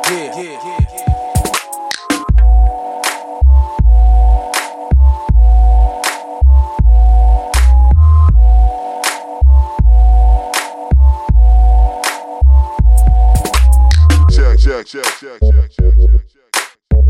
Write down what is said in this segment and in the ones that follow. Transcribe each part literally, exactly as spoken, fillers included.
Yeah, yeah, yeah. Check, check, check, check, check, check, check, check.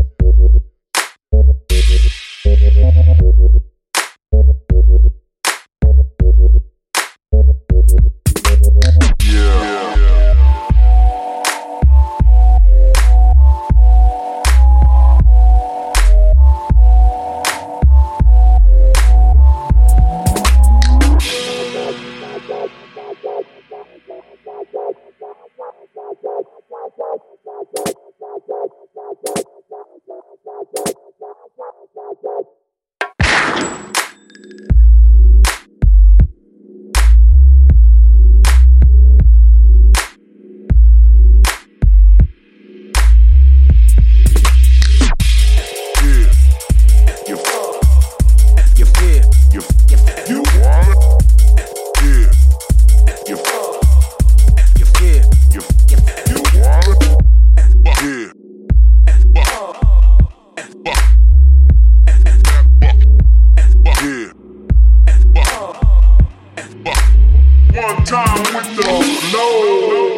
One time with the low.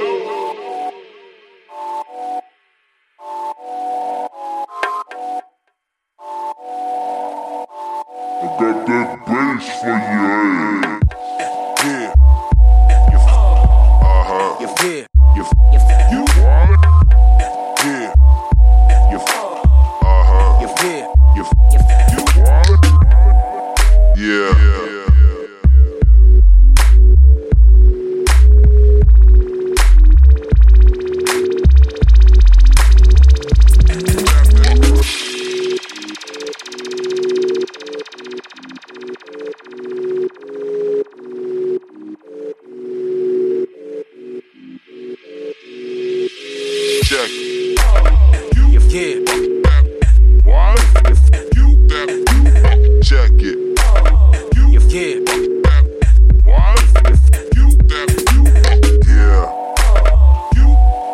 I got that bass for you. Yeah. Uh huh. Yeah. You. You want it? Yeah. You. Uh huh. Yeah. You. You want it? Yeah. Yeah. Check. You, Yeah. what? You, that, you, check it. You, Yeah. what? You, that, you, yeah. You,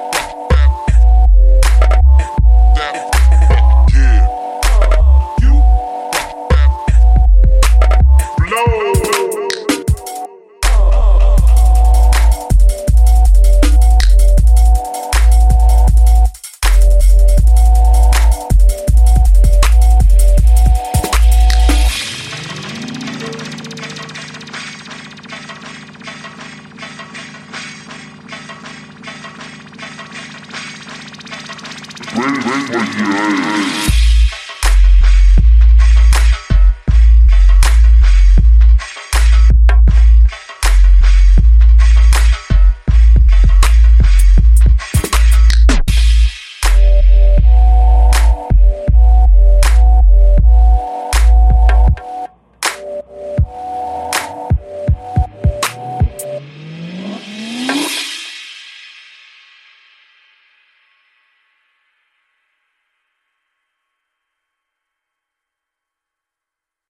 that, that, yeah. You, that, blow. Rain, rain, rain, yeah.